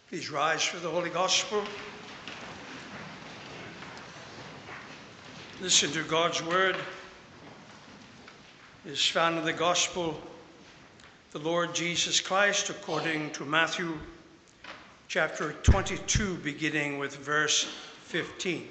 Please rise for the Holy Gospel. Listen to God's word. It is found in the Gospel of the Lord Jesus Christ according to Matthew chapter 22, beginning with verse 15.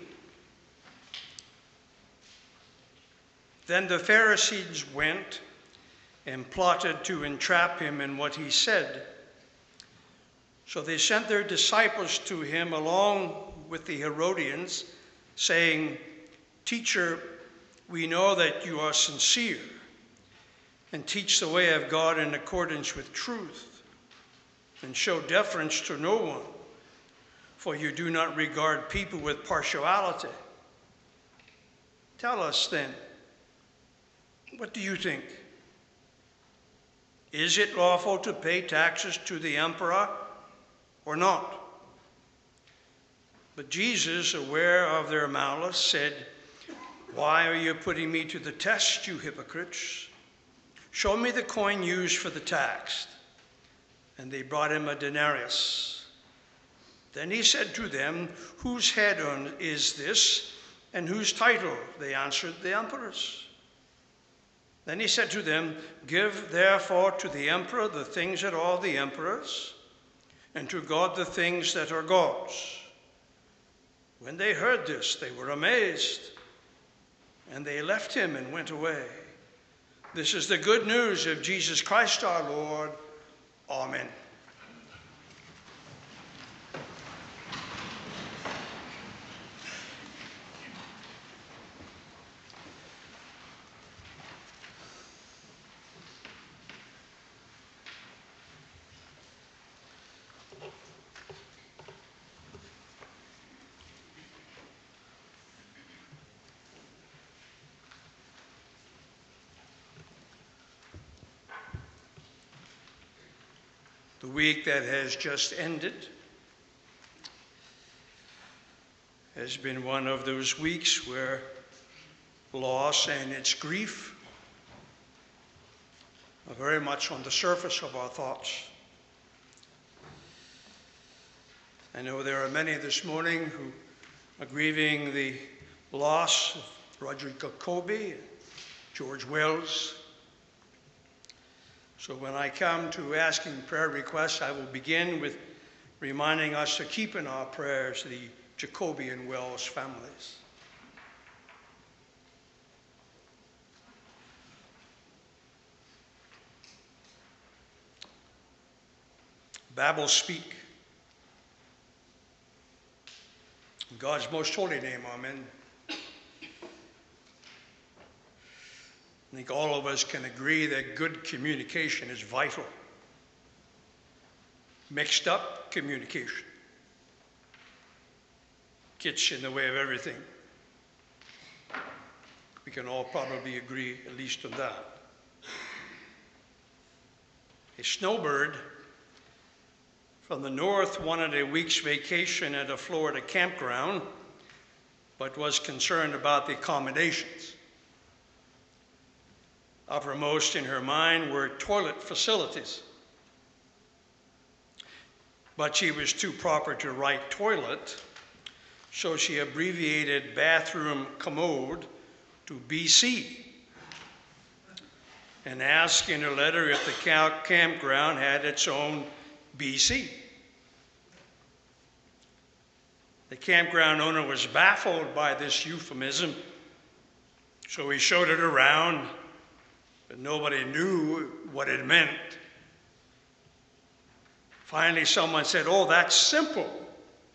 Then the Pharisees went and plotted to entrap him in what he said. So they sent their disciples to him along with the Herodians, saying, "Teacher, we know that you are sincere and teach the way of God in accordance with truth, and show deference to no one, for you do not regard people with partiality. Tell us then, what do you think? Is it lawful to pay taxes to the emperor or not?" But Jesus, aware of their malice, said, "Why are you putting me to the test, you hypocrites? Show me the coin used for the tax." And they brought him a denarius. Then he said to them, "Whose head is this, and whose title?" They answered, "The emperor's." Then he said to them, "Give therefore to the emperor the things that are the emperor's, and to God the things that are God's." When they heard this, they were amazed, and they left him and went away. This is the good news of Jesus Christ our Lord. Amen. The week that has just ended has been one of those weeks where loss and its grief are very much on the surface of our thoughts. I know there are many this morning who are grieving the loss of Roger Jacoby, George Wells. So when I come to asking prayer requests, I will begin with reminding us to keep in our prayers the Jacoby and Wells families. Babel speak. In God's most holy name, amen. I think all of us can agree that good communication is vital. Mixed up communication gets in the way of everything. We can all probably agree at least on that. A snowbird from the north wanted a week's vacation at a Florida campground, but was concerned about the accommodations. Uppermost in her mind were toilet facilities. But she was too proper to write toilet, so she abbreviated bathroom commode to BC, and asked in her letter if the campground had its own BC. The campground owner was baffled by this euphemism, so he showed it around, but nobody knew what it meant. Finally, someone said, "Oh, that's simple.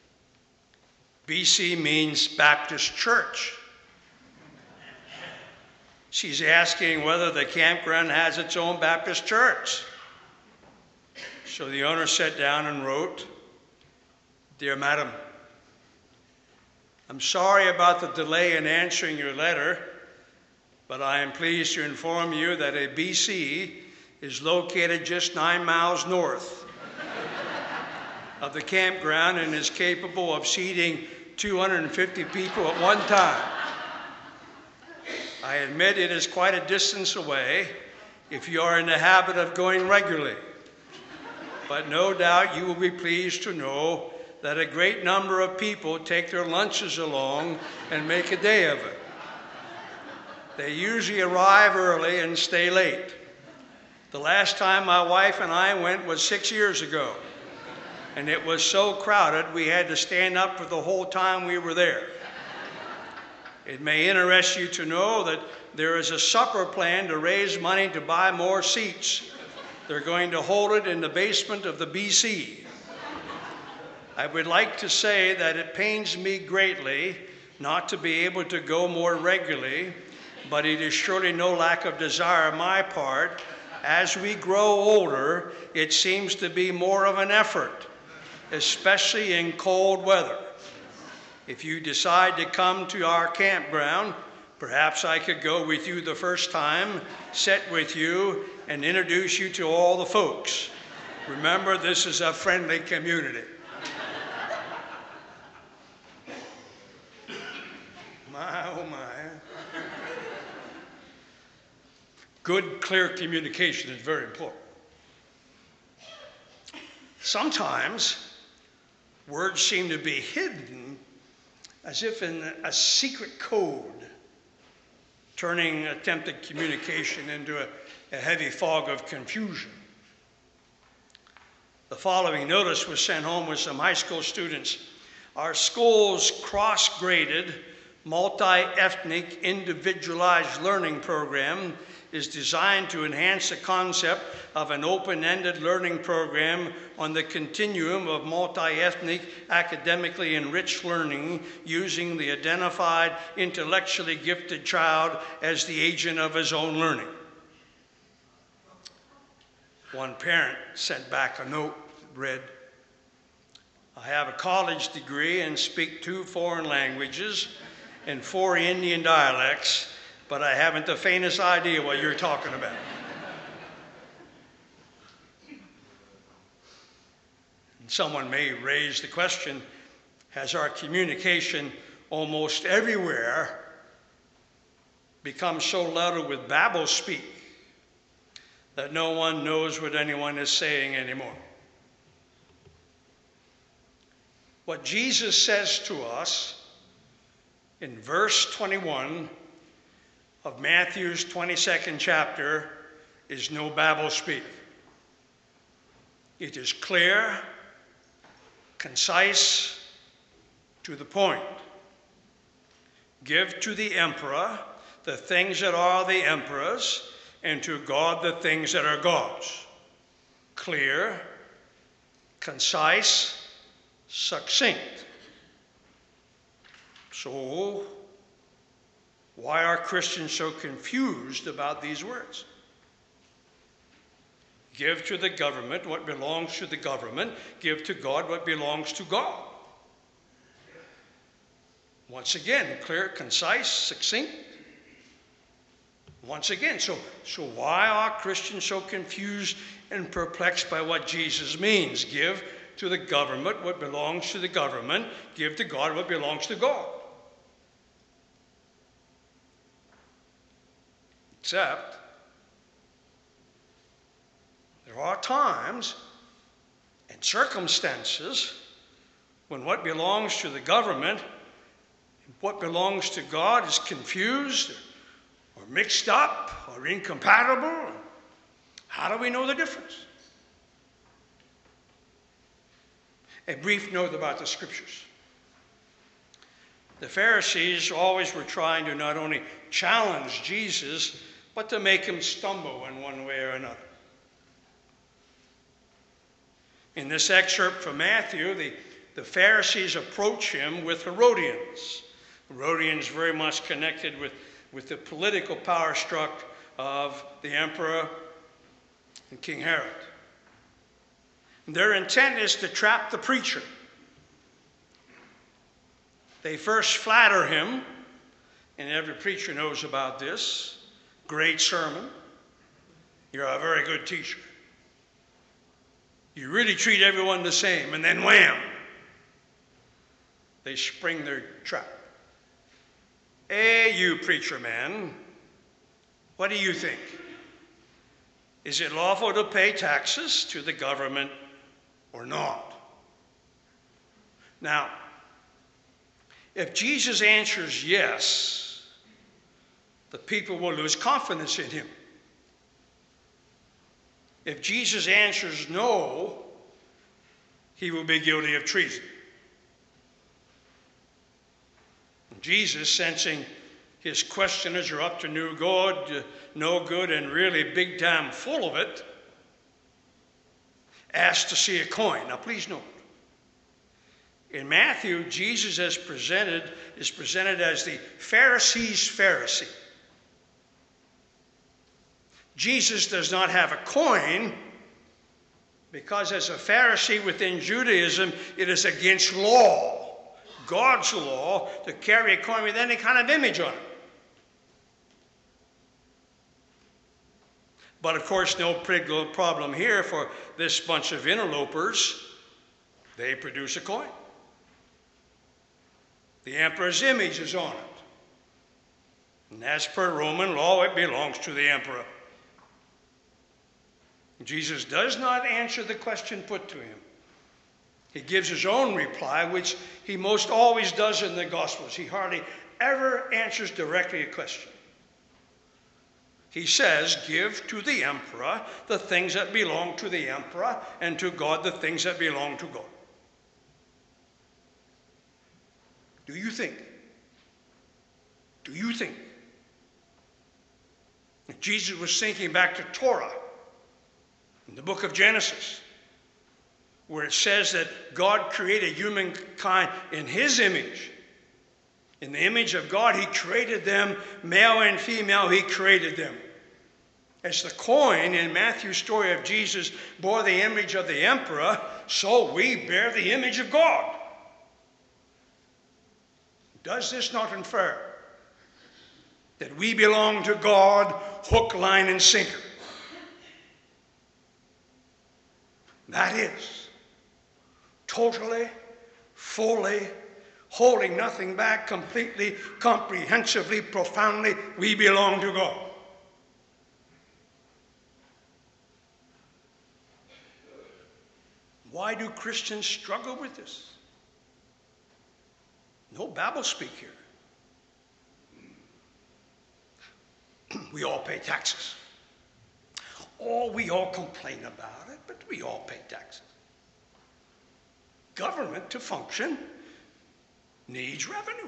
BC means Baptist Church." She's asking whether the campground has its own Baptist church. So the owner sat down and wrote, "Dear Madam, I'm sorry about the delay in answering your letter, but I am pleased to inform you that a BC is located just 9 miles north of the campground and is capable of seating 250 people at one time. I admit it is quite a distance away if you are in the habit of going regularly. but no doubt you will be pleased to know that a great number of people take their lunches along and make a day of it. They usually arrive early and stay late. The last time my wife and I went was 6 years ago, and it was so crowded we had to stand up for the whole time we were there. It may interest you to know that there is a supper plan to raise money to buy more seats. They're going to hold it in the basement of the BC. I would like to say that it pains me greatly not to be able to go more regularly, but it is surely no lack of desire on my part. As we grow older, it seems to be more of an effort, especially in cold weather. If you decide to come to our campground, perhaps I could go with you the first time, sit with you, and introduce you to all the folks. Remember, this is a friendly community. My, oh my. Good, clear communication is very important. Sometimes words seem to be hidden as if in a secret code, turning attempted communication into a heavy fog of confusion. The following notice was sent home with some high school students. Our school's cross-graded, multi-ethnic, individualized learning program is designed to enhance the concept of an open-ended learning program on the continuum of multi-ethnic, academically enriched learning, using the identified intellectually gifted child as the agent of his own learning. One parent sent back a note that read, I have a college degree and speak 2 foreign languages and 4 Indian dialects, but I haven't the faintest idea what you're talking about. And someone may raise the question, has our communication almost everywhere become so loaded with babble speak that no one knows what anyone is saying anymore? What Jesus says to us in verse 21 of Matthew's 22nd chapter is no babble speak. It is clear, concise, to the point. Give to the emperor the things that are the emperor's, and to God the things that are God's. Clear, concise, succinct. So, why are Christians so confused about these words? Give to the government what belongs to the government. Give to God what belongs to God. Once again, clear, concise, succinct. Once again, so why are Christians so confused and perplexed by what Jesus means? Give to the government what belongs to the government. Give to God what belongs to God. Except, there are times and circumstances when what belongs to the government and what belongs to God is confused or mixed up or incompatible. How do we know the difference? A brief note about the scriptures. The Pharisees always were trying to not only challenge Jesus, but to make him stumble in one way or another. In this excerpt from Matthew, the Pharisees approach him with Herodians. Herodians very much connected with the political power structure of the emperor and King Herod. Their intent is to trap the preacher. They first flatter him, and every preacher knows about this. Great sermon. You're a very good teacher. You really treat everyone the same, and then wham! They spring their trap. Hey, you preacher man, what do you think? Is it lawful to pay taxes to the government or not? Now, if Jesus answers yes, the people will lose confidence in him. If Jesus answers no, he will be guilty of treason. Jesus, sensing his questioners are up to no good, and really big time full of it, asked to see a coin. Now please note, in Matthew, Jesus is presented as the Pharisees' Pharisee. Jesus does not have a coin because as a Pharisee within Judaism, it is against law, God's law, to carry a coin with any kind of image on it. But of course, no problem here for this bunch of interlopers. They produce a coin. The emperor's image is on it. And as per Roman law, it belongs to the emperor. Jesus does not answer the question put to him. He gives his own reply, which he most always does in the Gospels. He hardly ever answers directly a question. He says, give to the emperor the things that belong to the emperor, and to God the things that belong to God. Do you think that Jesus was thinking back to Torah in the book of Genesis, where it says that God created humankind in his image? In the image of God, he created them, male and female, he created them. As the coin in Matthew's story of Jesus bore the image of the emperor, so we bear the image of God. Does this not infer that we belong to God, hook, line, and sinker? That is, totally, fully, holding nothing back, completely, comprehensively, profoundly, we belong to God. Why do Christians struggle with this? No Bible speak here. We all pay taxes. Oh, we all complain about it, but we all pay taxes. Government to function needs revenue.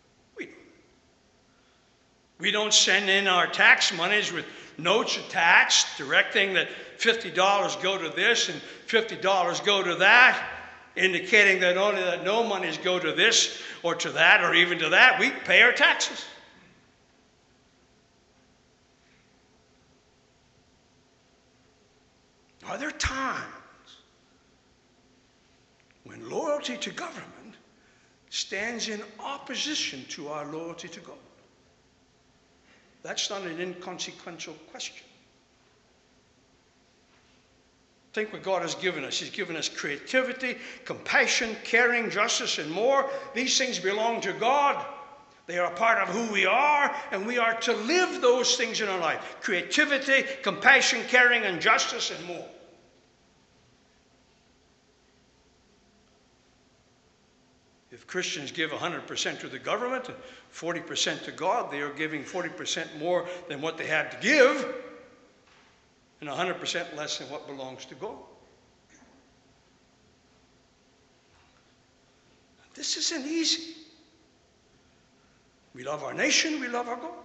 We don't send in our tax monies with notes attached directing that $50 go to this and $50 go to that, indicating that only that no monies go to this or to that or even to that. We pay our taxes. Are there times when loyalty to government stands in opposition to our loyalty to God? That's not an inconsequential question. Think what God has given us. He's given us creativity, compassion, caring, justice, and more. These things belong to God. They are a part of who we are, and we are to live those things in our life. Creativity, compassion, caring, and justice, and more. If Christians give 100% to the government and 40% to God, they are giving 40% more than what they had to give and 100% less than what belongs to God. This isn't easy. We love our nation, we love our God.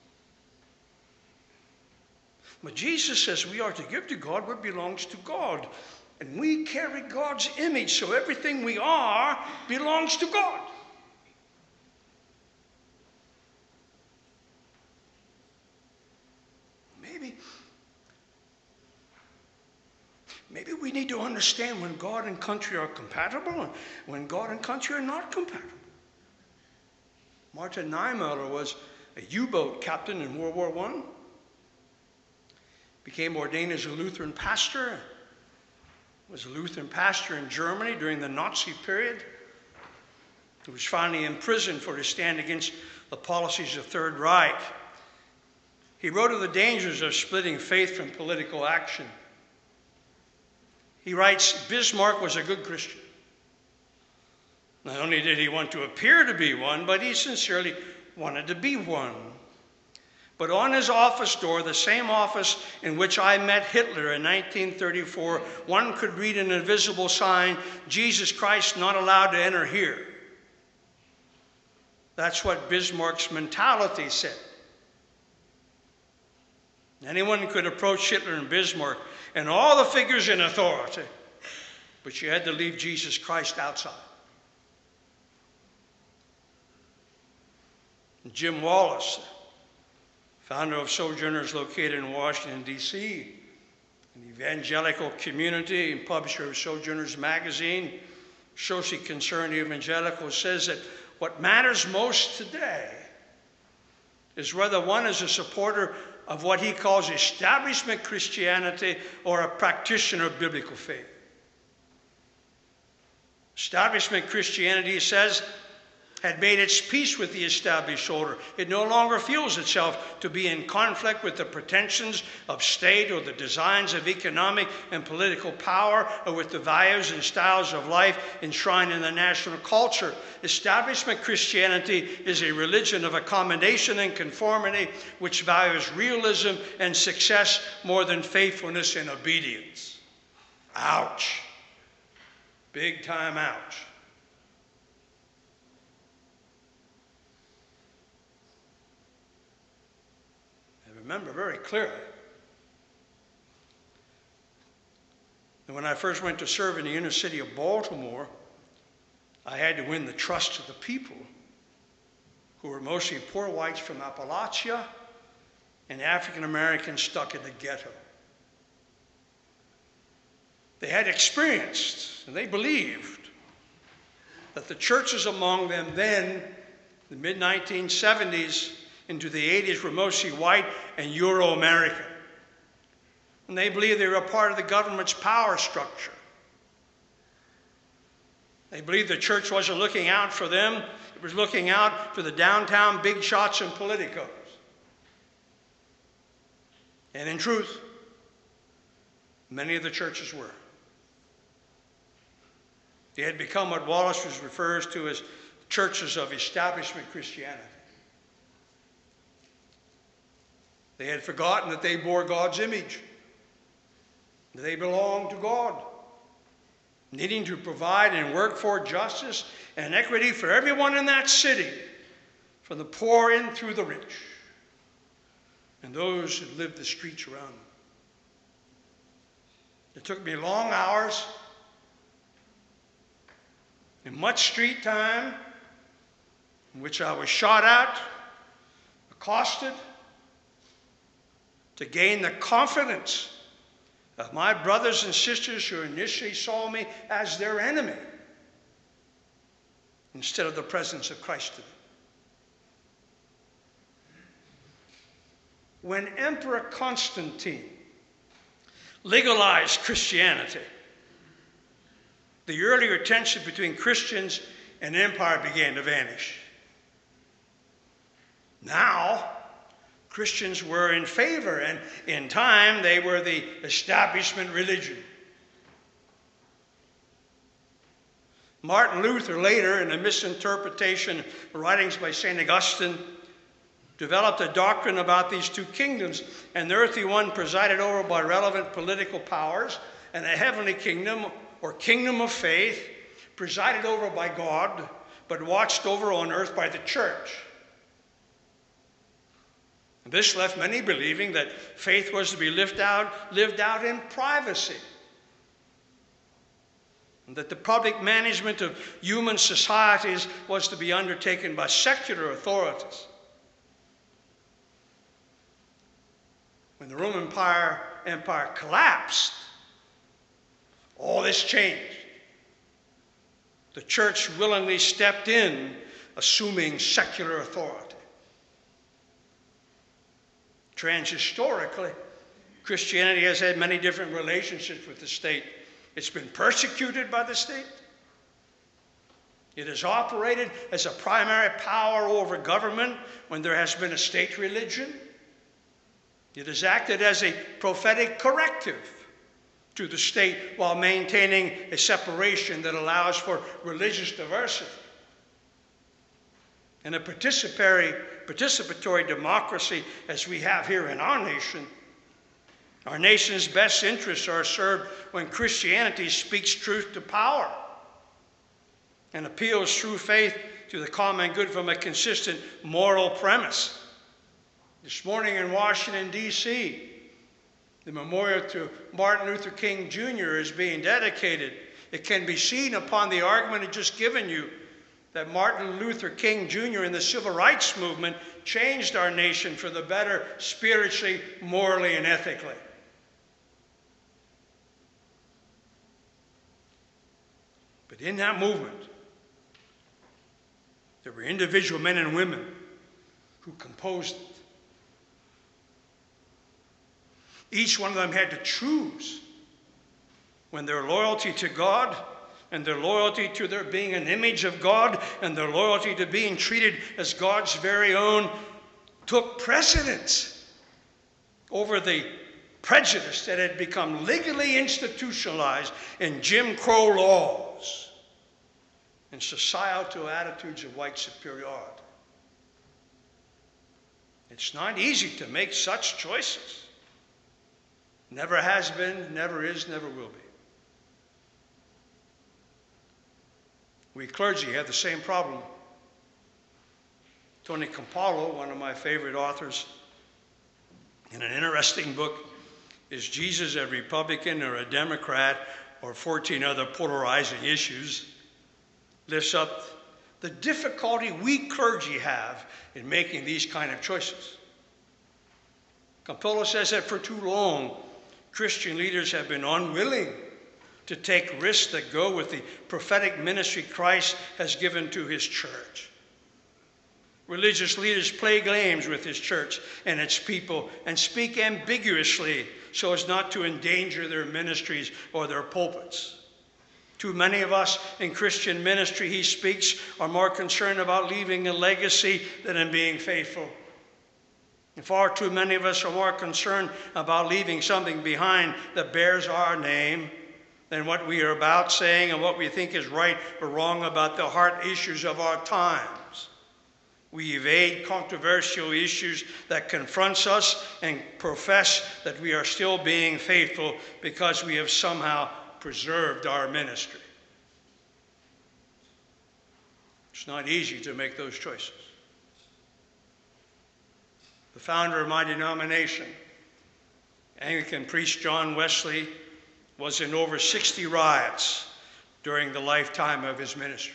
But Jesus says we are to give to God what belongs to God. And we carry God's image, so everything we are belongs to God. Maybe we need to understand when God and country are compatible and when God and country are not compatible. Martin Niemöller was a U-boat captain in World War I. Became ordained as a Lutheran pastor. Was a Lutheran pastor in Germany during the Nazi period. He was finally imprisoned for his stand against the policies of Third Reich. He wrote of the dangers of splitting faith from political action. He writes, Bismarck was a good Christian. Not only did he want to appear to be one, but he sincerely wanted to be one. But on his office door, the same office in which I met Hitler in 1934, one could read an invisible sign, Jesus Christ not allowed to enter here. That's what Bismarck's mentality said. Anyone could approach Hitler and Bismarck and all the figures in authority, but you had to leave Jesus Christ outside. Jim Wallace, founder of Sojourners located in Washington, D.C., an evangelical community and publisher of Sojourners magazine, socially concerned evangelical, says that what matters most today is whether one is a supporter of what he calls establishment Christianity or a practitioner of biblical faith. Establishment Christianity, he says, had made its peace with the established order. It no longer feels itself to be in conflict with the pretensions of state or the designs of economic and political power or with the values and styles of life enshrined in the national culture. Establishment Christianity is a religion of accommodation and conformity which values realism and success more than faithfulness and obedience. Ouch. Big time ouch. Remember very clearly that when I first went to serve in the inner city of Baltimore, I had to win the trust of the people, who were mostly poor whites from Appalachia and African Americans stuck in the ghetto. They had experienced and they believed that the churches among them then, the mid-1970s, into the 80s were mostly white and Euro-American. And they believed they were a part of the government's power structure. They believed the church wasn't looking out for them, it was looking out for the downtown big shots and politicos. And in truth, many of the churches were. They had become what Wallace refers to as churches of establishment Christianity. They had forgotten that they bore God's image, that they belonged to God, needing to provide and work for justice and equity for everyone in that city, from the poor in through the rich, and those who lived the streets around them. It took me long hours and much street time in which I was shot at, accosted, to gain the confidence of my brothers and sisters who initially saw me as their enemy instead of the presence of Christ to them. When Emperor Constantine legalized Christianity, the earlier tension between Christians and empire began to vanish. Now, Christians were in favor, and in time they were the establishment religion. Martin Luther later, in a misinterpretation of writings by St. Augustine, developed a doctrine about these two kingdoms, an earthly one presided over by relevant political powers, and a heavenly kingdom, or kingdom of faith, presided over by God, but watched over on earth by the church. This left many believing that faith was to be lived out in privacy, and that the public management of human societies was to be undertaken by secular authorities. When the Roman Empire collapsed, all this changed. The church willingly stepped in, assuming secular authority. Transhistorically, Christianity has had many different relationships with the state. It's been persecuted by the state. It has operated as a primary power over government when there has been a state religion. It has acted as a prophetic corrective to the state while maintaining a separation that allows for religious diversity. In a participatory democracy as we have here in our nation's best interests are served when Christianity speaks truth to power and appeals through faith to the common good from a consistent moral premise. This morning in Washington, D.C., the memorial to Martin Luther King Jr. is being dedicated. It can be seen upon the argument I've just given you that Martin Luther King Jr. in the civil rights movement changed our nation for the better spiritually, morally, and ethically. But in that movement, there were individual men and women who composed it. Each one of them had to choose when their loyalty to God and their loyalty to their being an image of God and their loyalty to being treated as God's very own took precedence over the prejudice that had become legally institutionalized in Jim Crow laws and societal attitudes of white superiority. It's not easy to make such choices. Never has been, never is, never will be. We clergy have the same problem. Tony Campolo, one of my favorite authors, in an interesting book, Is Jesus a Republican or a Democrat, or 14 other polarizing issues, lifts up the difficulty we clergy have in making these kind of choices. Campolo says that for too long, Christian leaders have been unwilling to take risks that go with the prophetic ministry Christ has given to his church. Religious leaders play games with his church and its people and speak ambiguously so as not to endanger their ministries or their pulpits. Too many of us in Christian ministry, he speaks, are more concerned about leaving a legacy than in being faithful. And far too many of us are more concerned about leaving something behind that bears our name than what we are about saying and what we think is right or wrong about the heart issues of our times. We evade controversial issues that confronts us and profess that we are still being faithful because we have somehow preserved our ministry. It's not easy to make those choices. The founder of my denomination, Anglican priest John Wesley, was in over 60 riots during the lifetime of his ministry.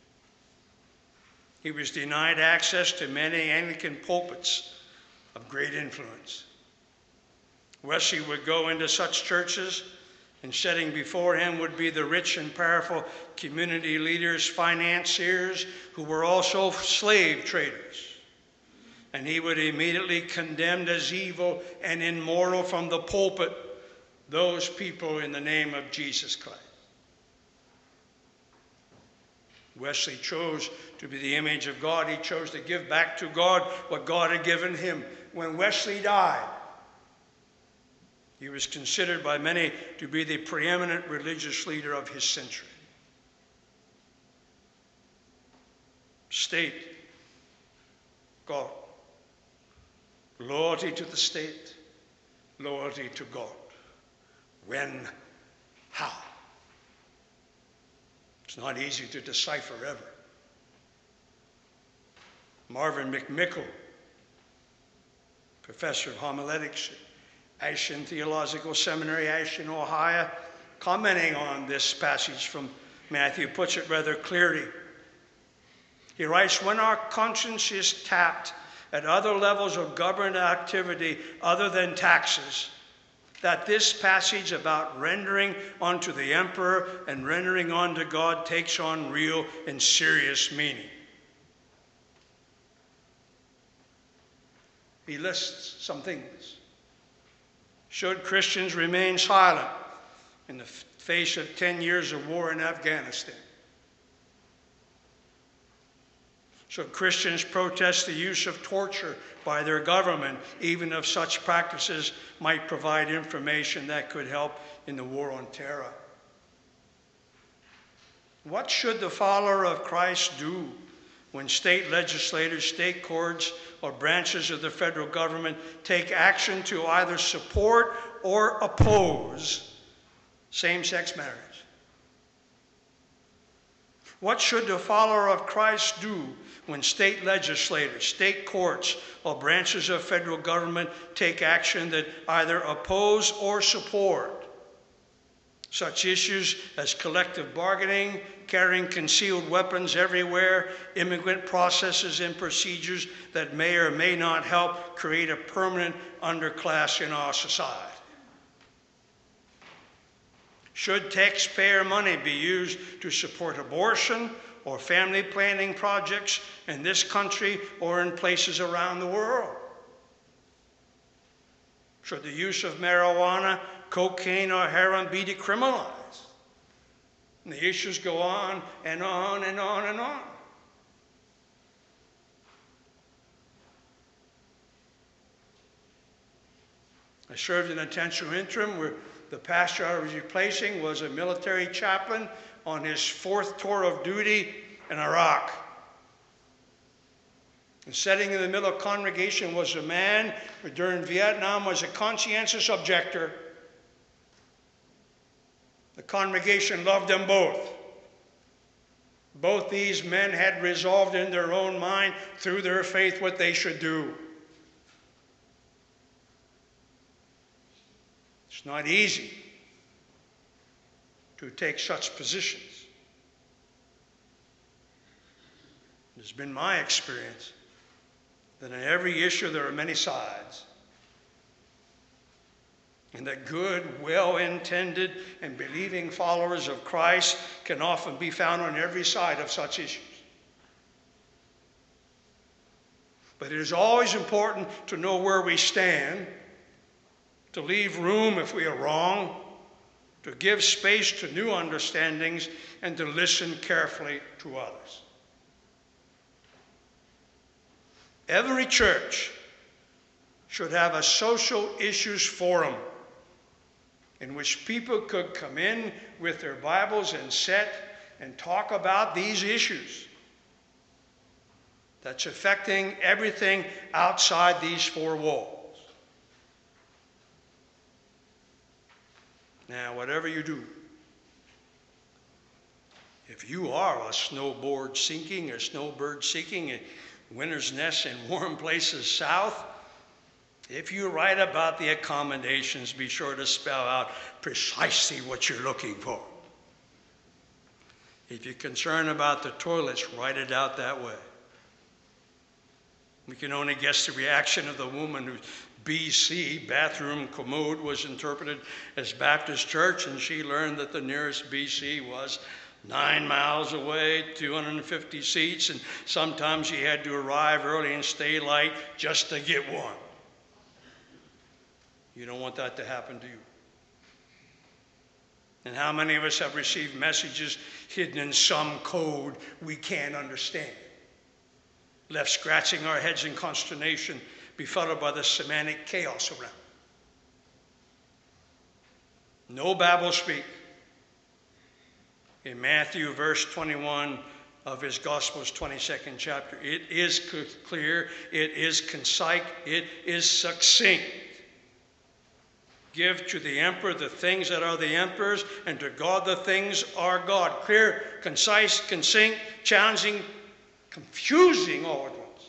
He was denied access to many Anglican pulpits of great influence. Wesley would go into such churches, and sitting before him would be the rich and powerful community leaders, financiers, who were also slave traders. And he would immediately condemn as evil and immoral from the pulpit those people in the name of Jesus Christ. Wesley chose to be the image of God. He chose to give back to God what God had given him. When Wesley died, he was considered by many to be the preeminent religious leader of his century. State, God. Loyalty to the state, loyalty to God. When, how? It's not easy to decipher ever. Marvin McMickle, professor of homiletics at Ashland Theological Seminary, Ashland, Ohio, commenting on this passage from Matthew, puts it rather clearly. He writes, when our conscience is tapped at other levels of government activity other than taxes, that this passage about rendering unto the emperor and rendering unto God takes on real and serious meaning. He lists some things. Should Christians remain silent in the face of 10 years of war in Afghanistan? So Christians protest the use of torture by their government, even if such practices might provide information that could help in the war on terror. What should the follower of Christ do when state legislators, state courts, or branches of the federal government take action to either support or oppose same-sex marriage? What should the follower of Christ do when state legislators, state courts, or branches of federal government take action that either oppose or support such issues as collective bargaining, carrying concealed weapons everywhere, immigrant processes and procedures that may or may not help create a permanent underclass in our society? Should taxpayer money be used to support abortion or family planning projects in this country or in places around the world? Should the use of marijuana, cocaine, or heroin be decriminalized? And the issues go on and on and on and on. I served in a intentional interim where the pastor I was replacing was a military chaplain on his 4th tour of duty in Iraq. And sitting in the middle of the congregation was a man who during Vietnam was a conscientious objector. The congregation loved them both. Both these men had resolved in their own mind through their faith what they should do. It's not easy to take such positions. It's been my experience that in every issue there are many sides, and that good, well-intended, and believing followers of Christ can often be found on every side of such issues. But it is always important to know where we stand, to leave room if we are wrong, to give space to new understandings, and to listen carefully to others. Every church should have a social issues forum in which people could come in with their Bibles and sit and talk about these issues that's affecting everything outside these 4 walls. Now, whatever you do, if you are a snowboard seeking or snowbird seeking in winter's nest in warm places south, if you write about the accommodations, be sure to spell out precisely what you're looking for. If you're concerned about the toilets, write it out that way. We can only guess the reaction of the woman whose BC, bathroom commode, was interpreted as Baptist church, and she learned that the nearest BC was 9 miles away, 250 seats, and sometimes she had to arrive early and stay late just to get one. You don't want that to happen to you. And how many of us have received messages hidden in some code we can't understand, left scratching our heads in consternation, befuddled by the semantic chaos around? No Bible speak. In Matthew, verse 21 of his Gospel's 22nd chapter, it is clear, it is concise, it is succinct. Give to the emperor the things that are the emperor's, and to God the things are God. Clear, concise, succinct, challenging, confusing all at once.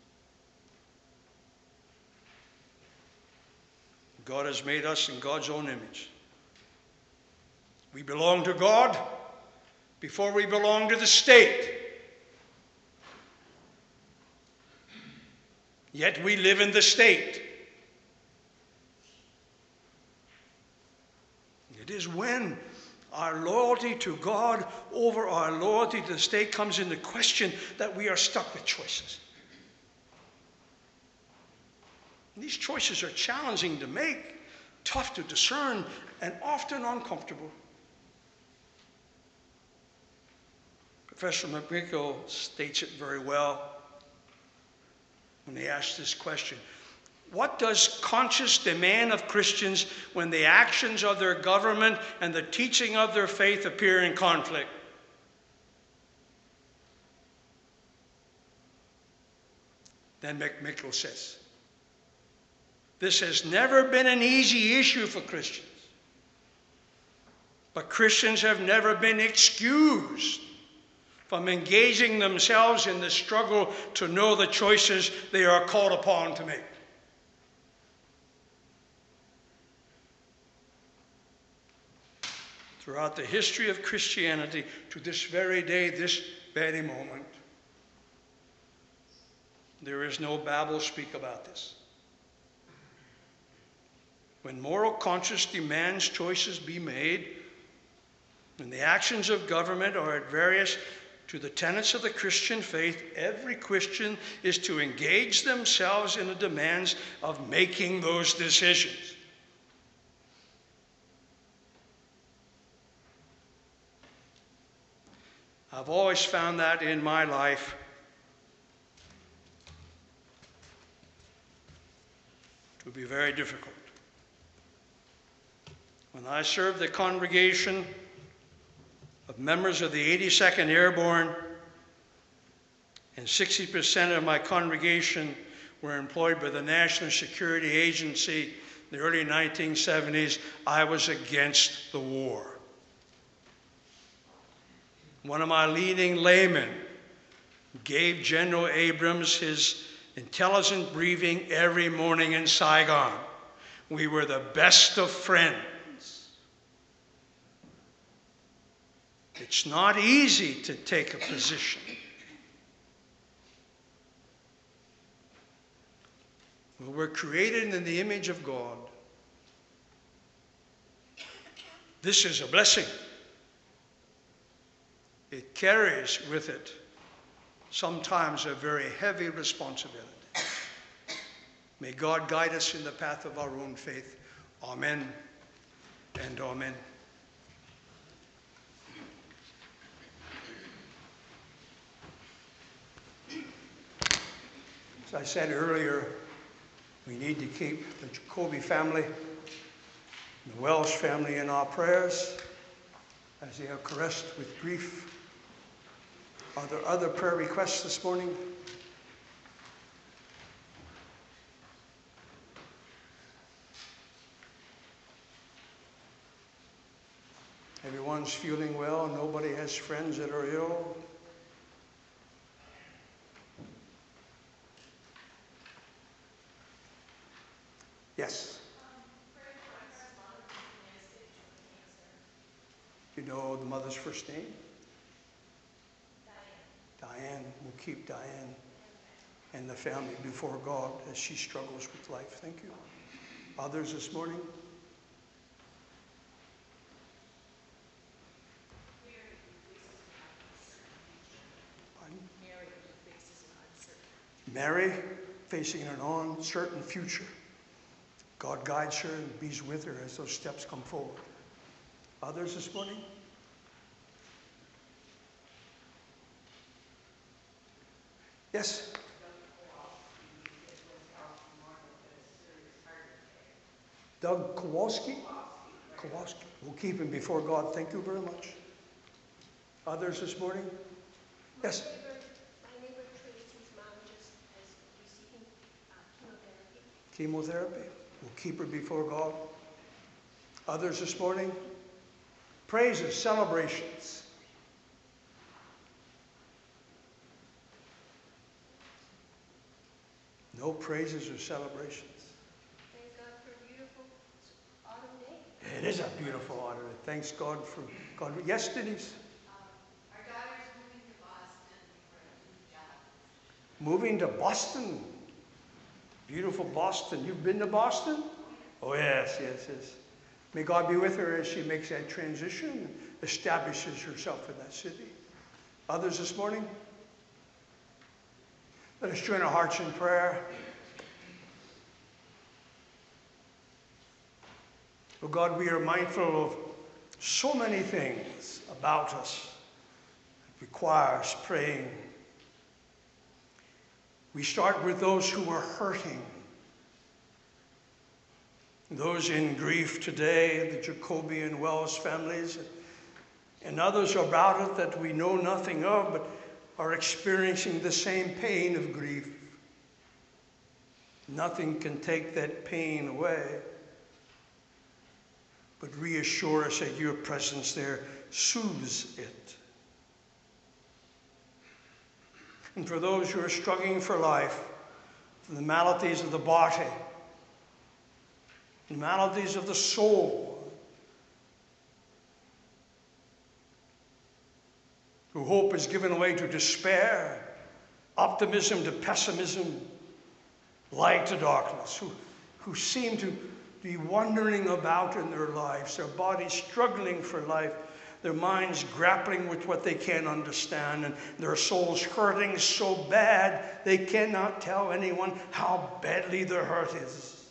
God has made us in God's own image. We belong to God before we belong to the state. Yet we live in the state. It is when our loyalty to God over our loyalty to the state comes into question that we are stuck with choices. And these choices are challenging to make, tough to discern, and often uncomfortable. Professor McMichael states it very well. when they ask this question. What does conscience demand of Christians when the actions of their government and the teaching of their faith appear in conflict? Then McMichael says, this has never been an easy issue for Christians, but Christians have never been excused from engaging themselves in the struggle to know the choices they are called upon to make. Throughout the history of Christianity, to this very day, this very moment, there is no Bible speak about this. When moral conscience demands choices be made, when the actions of government are at variance to the tenets of the Christian faith, every Christian is to engage themselves in the demands of making those decisions. I've always found that in my life to be very difficult. When I served the congregation of members of the 82nd Airborne, and 60% of my congregation were employed by the National Security Agency in the early 1970s, I was against the war. One of my leading laymen gave General Abrams his intelligence briefing every morning in Saigon. We were the best of friends. It's not easy to take a position. We're created in the image of God. This is a blessing. It carries with it sometimes a very heavy responsibility. May God guide us in the path of our own faith. Amen and amen. As I said earlier, we need to keep the Jacoby family and the Welsh family in our prayers as they are caressed with grief. Are there other prayer requests this morning? Everyone's feeling well. Nobody has friends that are ill. Yes. You know the mother's first name? Diane. We'll keep Diane and the family before God as she struggles with life. Thank you. Others this morning? Mary facing an uncertain future. God guides her and be with her as those steps come forward. Others this morning? Yes? Doug Kowalski? Kowalski. We'll keep him before God. Thank you very much. Others this morning? Yes? My neighbor Tracy's mom just is receiving chemotherapy. Chemotherapy. We'll keep her before God. Others this morning? Praises, celebrations. No praises or celebrations. Thank God for a beautiful autumn day. It is a beautiful autumn. Thanks God for God. Yes, Denise? Our daughter's moving to Boston for a new job. Moving to Boston. Beautiful Boston. You've been to Boston? Oh, yes, yes, yes. May God be with her as she makes that transition and establishes herself in that city. Others this morning? Let us join our hearts in prayer. Oh God, we are mindful of so many things about us that requires praying. We start with those who are hurting. Those in grief today, the Jacoby and Wells families, and others about it that we know nothing of, but are experiencing the same pain of grief. Nothing can take that pain away, but reassure us that your presence there soothes it. And for those who are struggling for life, from the maladies of the body, the maladies of the soul, who hope is given way to despair, optimism to pessimism, light to darkness, who seem to be wandering about in their lives, their bodies struggling for life, their minds grappling with what they can't understand, and their souls hurting so bad they cannot tell anyone how badly their hurt is.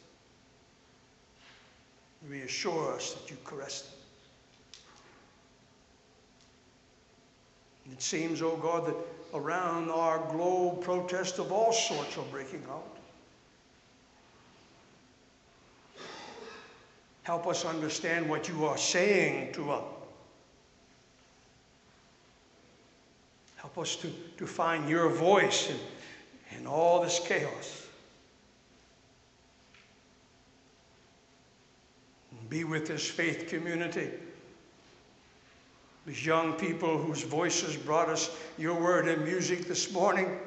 Reassure us that you caress them. And it seems, oh God, that around our globe protests of all sorts are breaking out. Help us understand what you are saying to us. Help us to find your voice in all this chaos. And be with this faith community, these young people whose voices brought us your word and music this morning.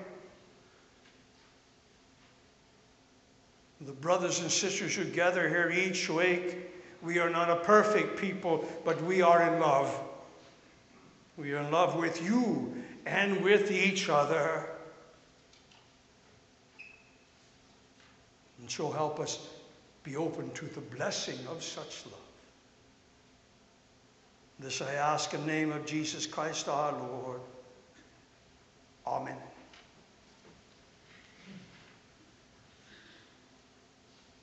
The brothers and sisters who gather here each week, we are not a perfect people, but we are in love. We are in love with you and with each other. And so help us be open to the blessing of such love. This I ask in the name of Jesus Christ our Lord. Amen.